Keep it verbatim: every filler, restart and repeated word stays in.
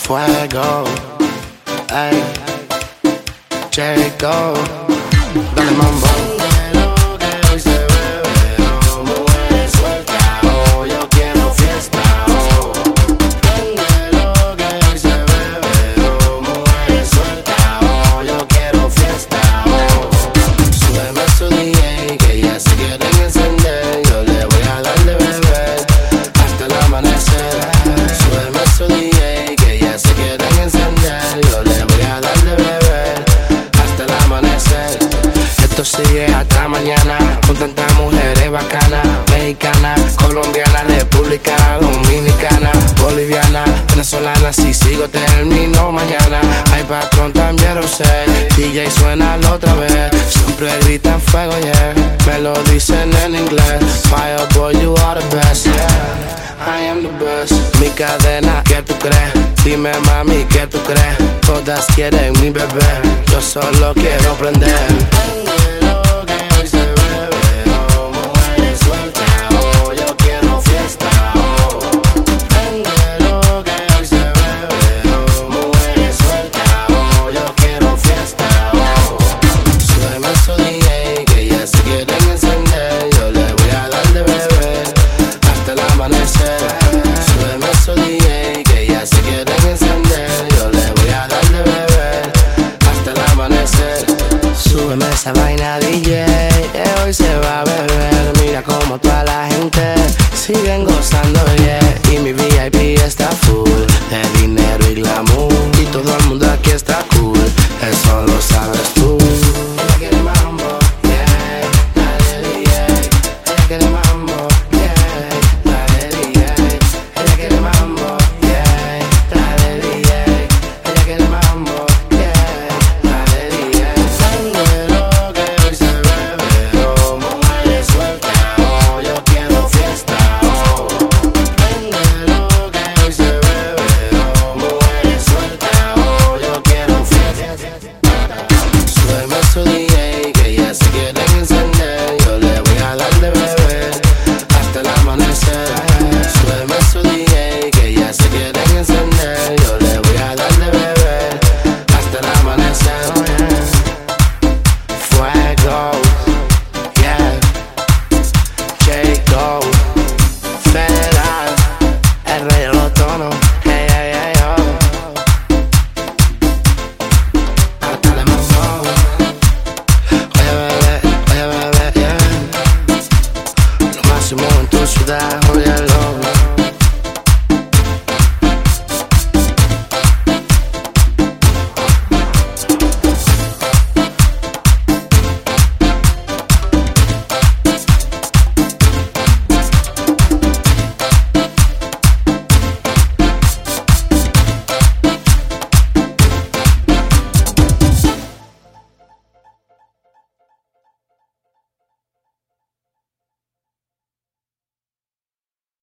fuego. Ey, Jericho, dale mambo. Sigue hasta mañana con tantas mujeres bacanas, mexicanas, colombianas, republicanas, dominicanas, bolivianas, venezolanas. Si sigo termino mañana. Ay, patrón, también lo sé. D J suena la otra vez. Siempre gritan fuego, yeah. Me lo dicen en inglés. Fire boy, you are the best, yeah. I am the best. Mi cadena, ¿qué tú crees? Dime mami, ¿qué tú crees? Todas quieren mi bebé. Yo solo quiero prender. Súbeme esa vaina D J, que hoy se va a beber. Mira como toda la gente siguen gozando, yeah. Y mi V I P está full de dinero y glamour, y todo el mundo